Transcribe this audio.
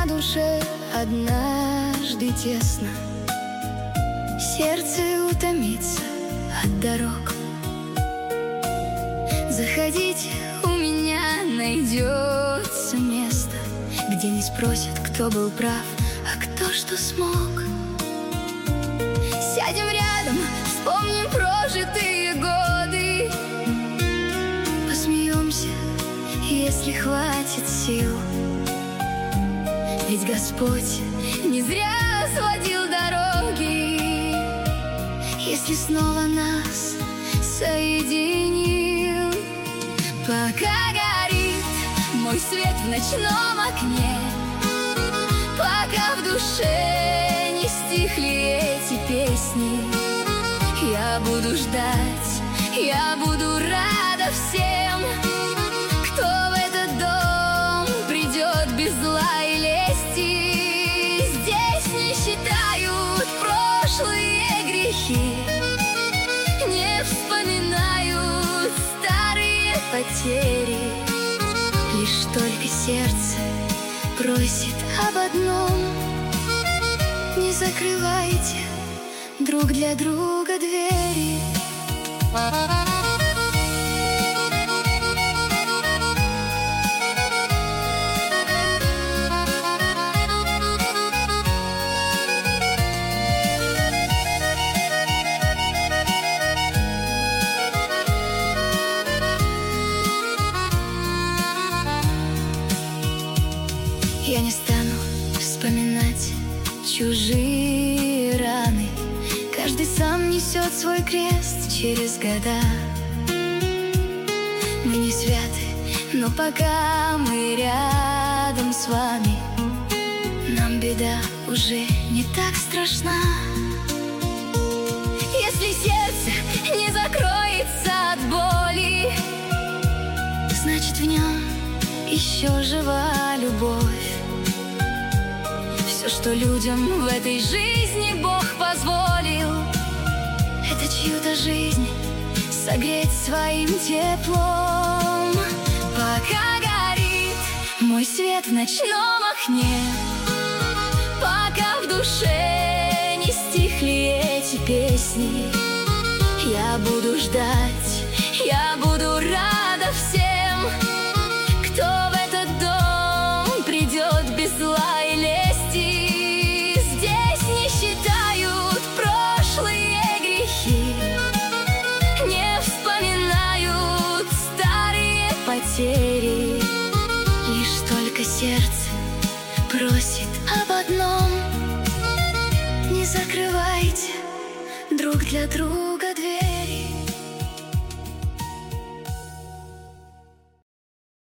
на душе однажды тесно, сердце утомится от дорог. Заходите, у меня найдется место, где не спросят, кто был прав, а кто что смог. Сядем рядом, вспомним прожитые годы, посмеемся, если хватит сил. Ведь Господь не зря сводил дороги, если снова нас соединил. Пока горит мой свет в ночном окне, пока в душе не стихли эти песни, я буду ждать, я буду рада всем, кто в этот дом придет без зла и лести. Здесь не считают прошлые грехи, не вспоминают старые потери. Лишь только сердце просит об одном: не закрывайте друг для друга двери. Я не стану вспоминать чужие раны, каждый сам несет свой крест через года. Мы не святы, но пока мы рядом с вами, нам беда уже не так страшна. Если сердце не закроется от боли, значит, в нем еще жива любовь. Все, что людям в этой жизни Бог позволил, это чью-то жизнь согреть своим теплом. Пока горит мой свет в ночном окне, пока в душе не стихли эти песни, я буду ждать, я буду рада всем, кто в этот дом придет без зла и лести. Здесь не считают прошлые грехи, не вспоминают старые потери. Лишь только сердце просит об одном: не закрывайте друг для друга